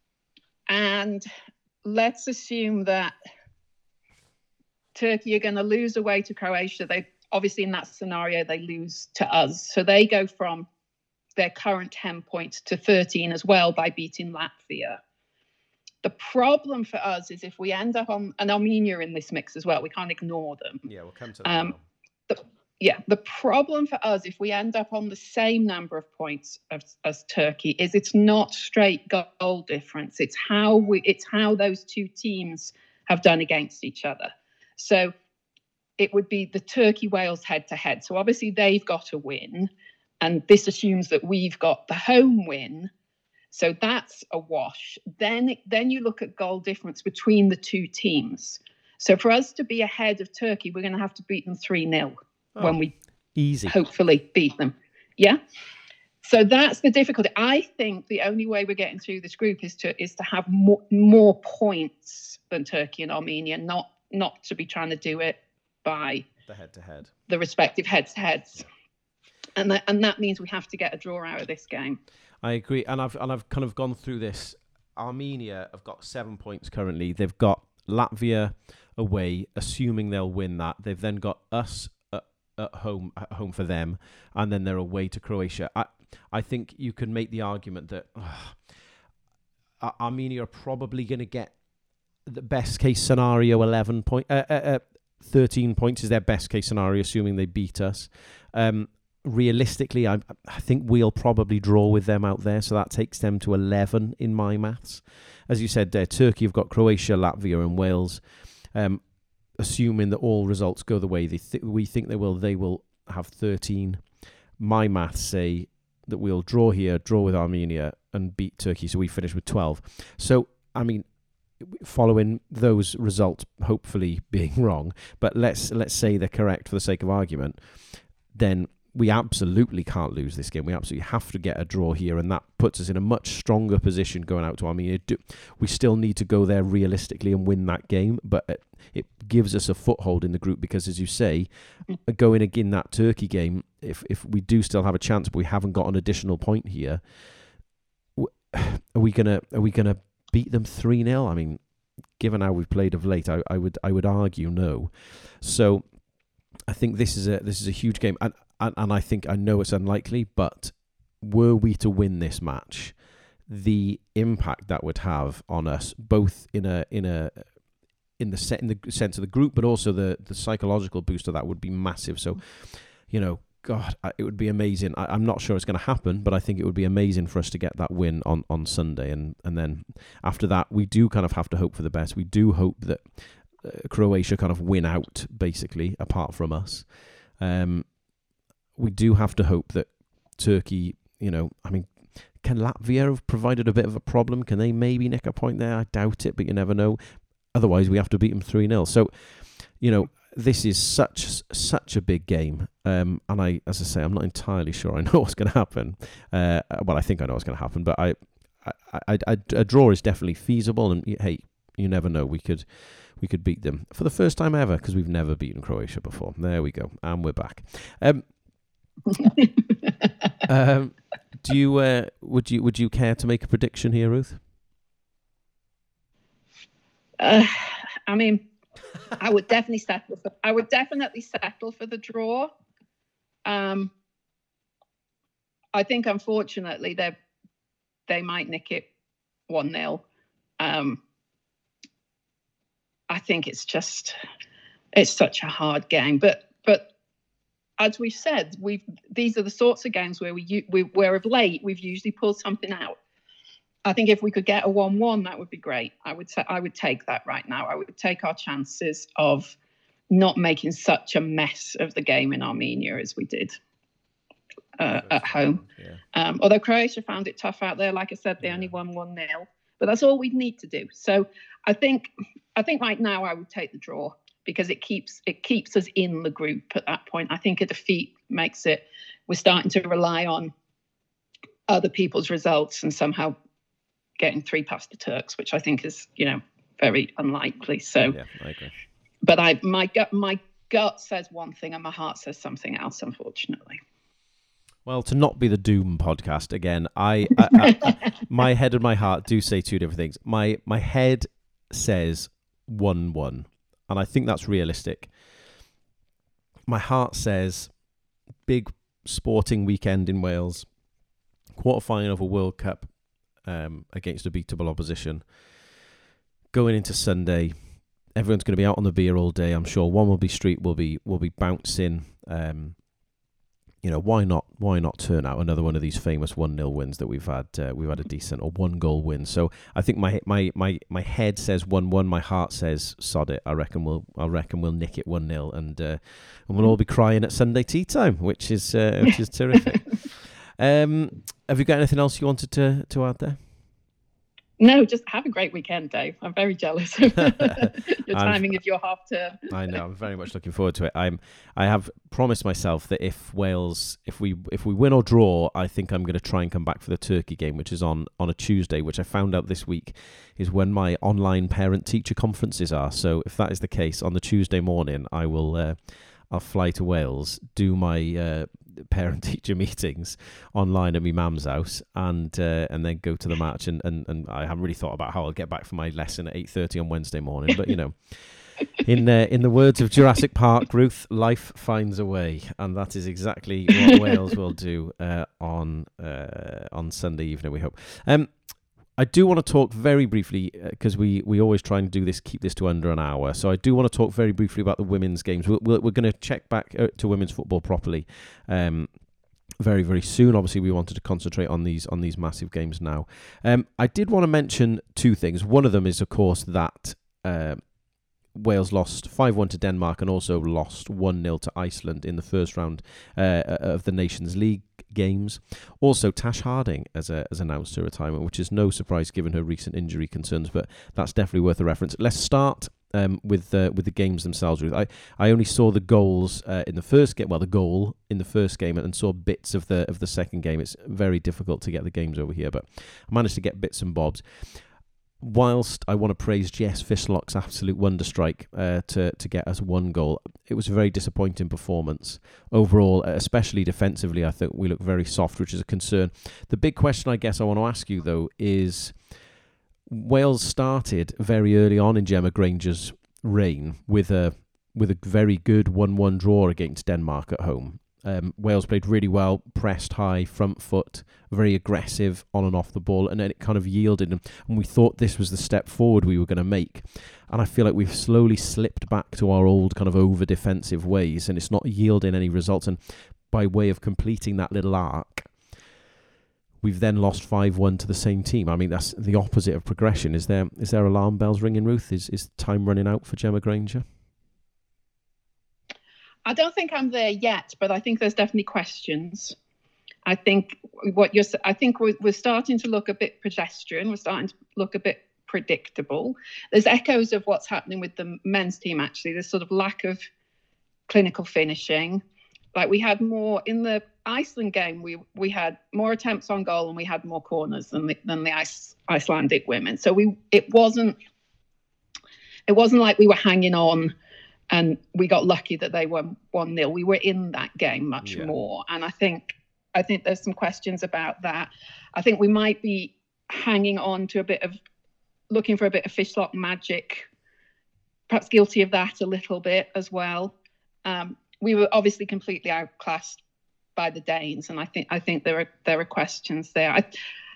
let's assume that Turkey are going to lose away to Croatia. They obviously, in that scenario, they lose to us. So they go from their current 10 points to 13 as well by beating Latvia. The problem for us is if we end up on, and Armenia in this mix as well, we can't ignore them. Yeah, we'll come to that now. The problem for us, if we end up on the same number of points as Turkey, is it's not straight goal difference. It's how those two teams have done against each other. So it would be the Turkey-Wales head-to-head. So obviously they've got a win, and this assumes that we've got the home win. So that's a wash. Then you look at goal difference between the two teams. So for us to be ahead of Turkey, we're going to have to beat them 3-0 when we hopefully beat them. Yeah. So that's the difficulty. I think the only way we're getting through this group is to have more points than Turkey and Armenia, not to be trying to do it by the head-to-head, the respective heads-to-heads. and that means we have to get a draw out of this game. I agree, and I've kind of gone through this. Armenia have got 7 points currently. They've got Latvia away, assuming they'll win that. They've then got us at home for them, and then they're away to Croatia. I think you can make the argument that Armenia are probably going to get the best case scenario 13 points is their best case scenario, assuming they beat us. Realistically, I think we'll probably draw with them out there, so that takes them to 11 in my maths. As you said there, Turkey have got Croatia, Latvia and Wales. Assuming that all results go the way we think they will have 13. My maths say that we'll draw here, draw with Armenia and beat Turkey, so we finish with 12. So, I mean, following those results hopefully being wrong, but let's say they're correct for the sake of argument, then we absolutely can't lose this game. We absolutely have to get a draw here, and that puts us in a much stronger position going out to Armenia. We still need to go there realistically and win that game, but it gives us a foothold in the group because, as you say, going again that Turkey game, if we do still have a chance, but we haven't got an additional point here, are we gonna beat them 3-0? I mean, given how we've played of late, I would argue no. So I think this is a huge game, and I know it's unlikely, but were we to win this match, the impact that would have on us, both in the sense of the group, but also the psychological boost of that would be massive. So, God, it would be amazing. I'm not sure it's going to happen, but I think it would be amazing for us to get that win on Sunday, and then after that, we do kind of have to hope for the best. We do hope that Croatia kind of win out, basically, apart from us. We do have to hope that Turkey, can Latvia have provided a bit of a problem? Can they maybe nick a point there? I doubt it, but you never know. Otherwise, we have to beat them 3-0. So, this is such a big game. And as I say, I'm not entirely sure I know what's going to happen. Well, I think I know what's going to happen, but a draw is definitely feasible. And hey, you never know. We could beat them for the first time ever, because we've never beaten Croatia before. There we go, and we're back. Would you care to make a prediction here, Ruth? I mean, I would definitely settle for the draw. I think, unfortunately, they might nick it 1-0. I think it's such a hard game, but as we've said, these are the sorts of games where where of late we've usually pulled something out. I think if we could get a 1-1, that would be great. I would take that right now. I would take our chances of not making such a mess of the game in Armenia as we did at home. Yeah. Although Croatia found it tough out there, like I said, they only won 1-0, but that's all we'd need to do. So I think right now I would take the draw, because it keeps us in the group at that point. I think a defeat makes it, we're starting to rely on other people's results and somehow getting 3 past the Turks, which I think is, very unlikely. So, yeah, I agree. But my gut says one thing and my heart says something else, unfortunately. Well, to not be the doom podcast again, I my head and my heart do say two different things. My head says 1-1. And I think that's realistic. My heart says big sporting weekend in Wales, quarterfinal of a World Cup against a beatable opposition. Going into Sunday, everyone's going to be out on the beer all day. I'm sure One Will Be Street will be bouncing. Why not turn out another one of these famous 1-0 wins that we've had a decent or 1-goal win. So I think my head says 1-1, my heart says sod it. I reckon we'll nick it 1-0, and we'll all be crying at Sunday tea time, which is terrific. Have you got anything else you wanted to add there? No, just have a great weekend, Dave. I'm very jealous of your timing of your half term. I know. I'm very much looking forward to it. I have promised myself that if we win or draw, I think I'm going to try and come back for the Turkey game, which is on a Tuesday, which I found out this week is when my online parent-teacher conferences are. So if that is the case, on the Tuesday morning, I'll fly to Wales, do my parent-teacher meetings online at my mum's house, and then go to the match. And I haven't really thought about how I'll get back from my lesson at 8:30 on Wednesday morning. But in the words of Jurassic Park, Ruth, life finds a way, and that is exactly what Wales will do on Sunday evening, we hope. I do want to talk very briefly, because we always try and do this, keep this to under an hour. So I do want to talk very briefly about the women's games. We're going to check back to women's football properly very, very soon. Obviously, we wanted to concentrate on these massive games now. I did want to mention two things. One of them is, of course, that Wales lost 5-1 to Denmark and also lost 1-0 to Iceland in the first round of the Nations League games. Also, Tash Harding has announced her retirement, which is no surprise given her recent injury concerns, but that's definitely worth a reference. Let's start with the games themselves. I only saw the goals in the first game, the goal in the first game, and saw bits of the second game. It's very difficult to get the games over here, but I managed to get bits and bobs. Whilst I want to praise Jess Fishlock's absolute wonder strike to get us one goal, it was a very disappointing performance overall, especially defensively. I think we look very soft, which is a concern. The big question I guess I want to ask you, though, is Wales started very early on in Gemma Granger's reign with a very good 1-1 draw against Denmark at home. Wales played really well, pressed high, front foot, very aggressive on and off the ball, and then it kind of yielded, and we thought this was the step forward we were going to make. And I feel like we've slowly slipped back to our old kind of over-defensive ways, and it's not yielding any results. And by way of completing that little arc, we've then lost 5-1 to the same team. I mean, that's the opposite of progression. Is there alarm bells ringing, Ruth? Is time running out for Gemma Granger? I don't think I'm there yet, but I think there's definitely questions. I think we're starting to look a bit pedestrian. We're starting to look a bit predictable. There's echoes of what's happening with the men's team, actually. There's sort of lack of clinical finishing. Like we had more in the Iceland game, we had more attempts on goal and we had more corners than the Icelandic women. So it wasn't like we were hanging on and we got lucky that they won 1-0. We were in that game much more. And I think there's some questions about that. I think we might be hanging on to looking for a bit of Fishlock magic, perhaps guilty of that a little bit as well. We were obviously completely outclassed by the Danes, and I think there are questions there.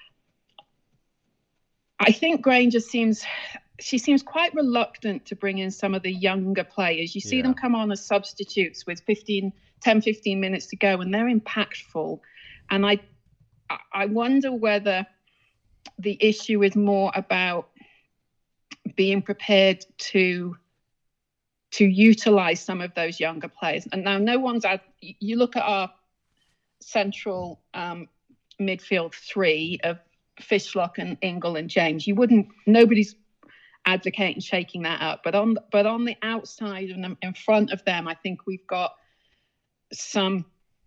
I think Granger seems quite reluctant to bring in some of the younger players. You see them come on as substitutes with 10, 15 minutes to go, and they're impactful. And I wonder whether the issue is more about being prepared to utilise some of those younger players. And now you look at our central midfield three of Fishlock and Ingle and James, nobody's advocating shaking that up, but on the outside and in front of them, I think we've got some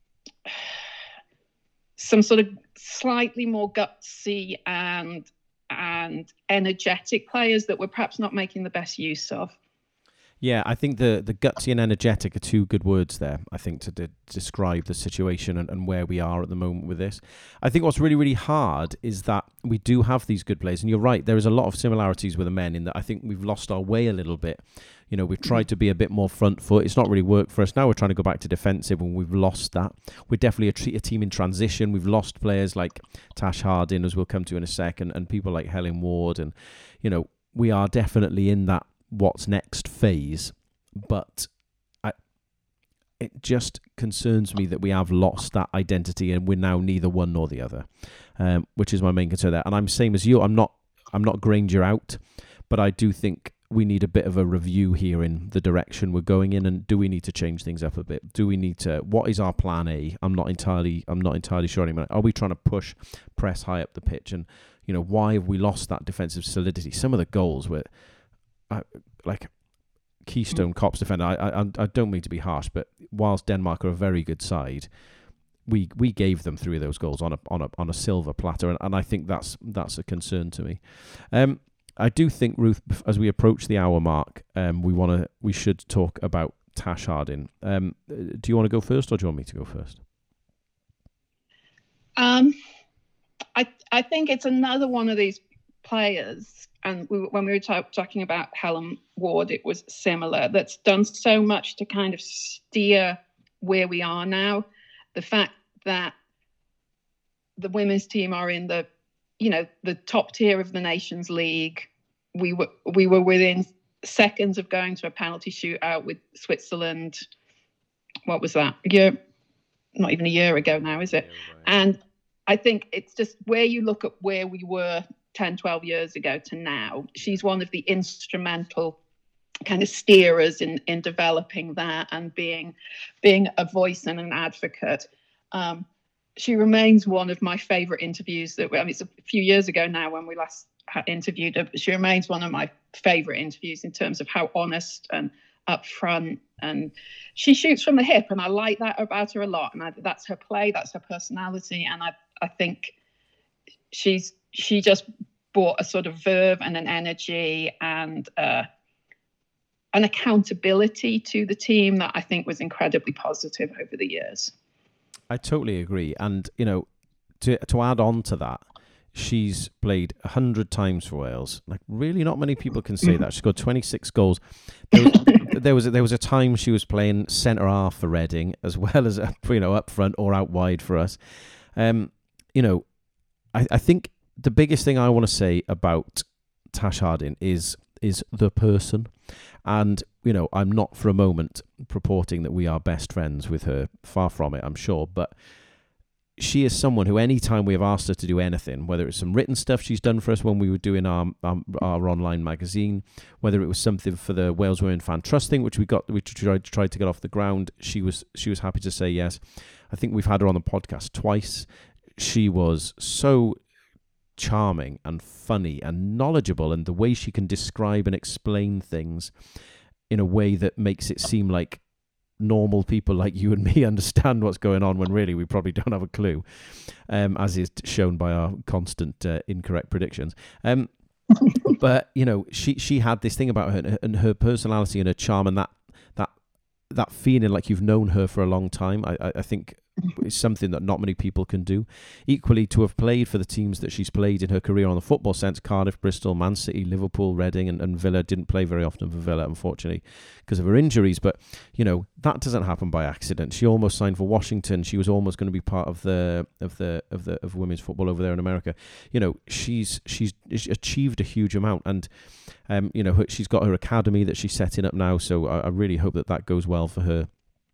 sort of slightly more gutsy and energetic players that we're perhaps not making the best use of. Yeah, I think the gutsy and energetic are two good words there, I think, to describe the situation and where we are at the moment with this. I think what's really, really hard is that we do have these good players. And you're right, there is a lot of similarities with the men in that I think we've lost our way a little bit. You know, we've tried to be a bit more front foot. It's not really worked for us. Now we're trying to go back to defensive and we've lost that. We're definitely a team in transition. We've lost players like Tash Harding, as we'll come to in a second, and people like Helen Ward. And, you know, we are definitely in that what's next phase, but it just concerns me that we have lost that identity and we're now neither one nor the other, which is my main concern there. And I'm same as you. I'm not Granger out, but I do think we need a bit of a review here in the direction we're going in. And do we need to change things up a bit? Do we need to? What is our plan A? I'm not entirely sure anymore. Are we trying to press high up the pitch? And you know, why have we lost that defensive solidity? Some of the goals were like Keystone Cops defender. I don't mean to be harsh, but whilst Denmark are a very good side, we gave them 3 of those goals on a silver platter, and I think that's a concern to me. I do think, Ruth, as we approach the hour mark, we should talk about Tash Harding. Do you want to go first, or do you want me to go first? I think it's another one of these players, and when we were talking about Helen Ward, it was similar, that's done so much to kind of steer where we are now. The fact that the women's team are in the top tier of the Nations League. We were within seconds of going to a penalty shootout with Switzerland. What was that? Not even a year ago now, is it? Yeah, right. And I think it's just where you look at where we were 10, 12 years ago to now. She's one of the instrumental kind of steerers in developing that and being a voice and an advocate. She remains one of my favorite interviews it's a few years ago now when we last interviewed her, but she remains one of my favorite interviews in terms of how honest and upfront, and she shoots from the hip, and I like that about her a lot. And that's her play, that's her personality, and I think she just brought a sort of verve and an energy and an accountability to the team that I think was incredibly positive over the years. I totally agree. And, to add on to that, she's played 100 times for Wales. Like, really not many people can say that. She scored 26 goals. There was a time she was playing centre half for Reading as well as, up front or out wide for us. I think the biggest thing I want to say about Tash Harding is the person. And, I'm not for a moment purporting that we are best friends with her. Far from it, I'm sure. But she is someone who, anytime we have asked her to do anything, whether it's some written stuff she's done for us when we were doing our online magazine, whether it was something for the Wales Women Fan Trust thing, which we tried to get off the ground, she was happy to say yes. I think we've had her on the podcast twice. She was so charming and funny and knowledgeable, and the way she can describe and explain things in a way that makes it seem like normal people like you and me understand what's going on, when really we probably don't have a clue, as is shown by our constant incorrect predictions. But she had this thing about her and her personality and her charm, and that feeling like you've known her for a long time. I think is something that not many people can do. Equally, to have played for the teams that she's played in her career on the football sense, Cardiff, Bristol, Man City, Liverpool, Reading, and Villa. Didn't play very often for Villa, unfortunately, because of her injuries. But, that doesn't happen by accident. She almost signed for Washington. She was almost going to be part of of women's football over there in America. She's achieved a huge amount, and she's got her academy that she's setting up now. So I really hope that goes well for her.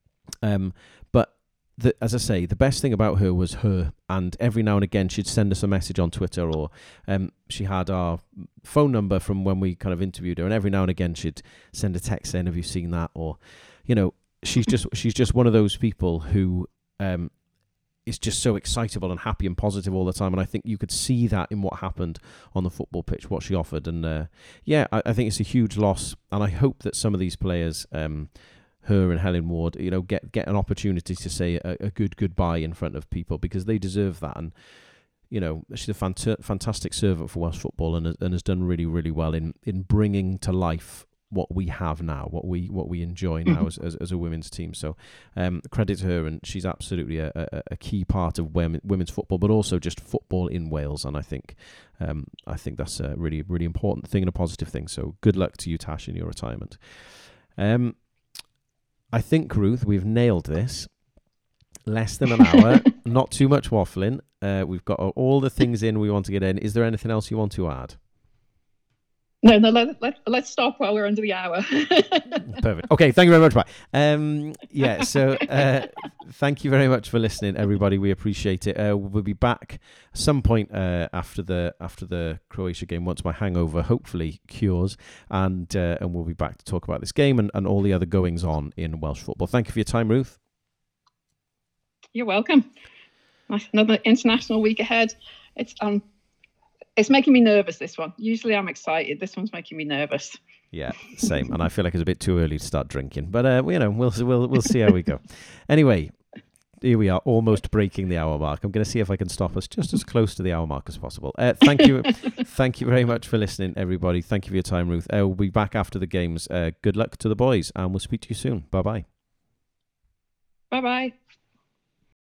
But as I say, the best thing about her was her, and every now and again she'd send us a message on Twitter, or she had our phone number from when we kind of interviewed her, and every now and again she'd send a text saying, "Have you seen that?" Or, she's just one of those people who is just so excitable and happy and positive all the time, and I think you could see that in what happened on the football pitch, what she offered, and I think it's a huge loss, and I hope that some of these players, her and Helen Ward, get an opportunity to say a good goodbye in front of people, because they deserve that. And she's a fantastic servant for Welsh football, and has done really, really well in bringing to life what we have now, what we enjoy now as a women's team. So credit to her, and she's absolutely a key part of women's football, but also just football in Wales. And I think that's a really, really important thing and a positive thing. So good luck to you, Tash, in your retirement. I think, Ruth, we've nailed this. Less than an hour, not too much waffling. We've got all the things in we want to get in. Is there anything else you want to add? No, let's stop while we're under the hour. Perfect. Okay, thank you very much. Bye. So thank you very much for listening, everybody. We appreciate it. We'll be back at some point after the Croatia game, once my hangover hopefully cures, and we'll be back to talk about this game and all the other goings on in Welsh football. Thank you for your time, Ruth. You're welcome. Another international week ahead. It's making me nervous, this one. Usually I'm excited. This one's making me nervous. Yeah, same. And I feel like it's a bit too early to start drinking. But, we'll see how we go. Anyway, here we are, almost breaking the hour mark. I'm going to see if I can stop us just as close to the hour mark as possible. Thank you. Thank you very much for listening, everybody. Thank you for your time, Ruth. We'll be back after the games. Good luck to the boys, and we'll speak to you soon. Bye-bye. Bye-bye.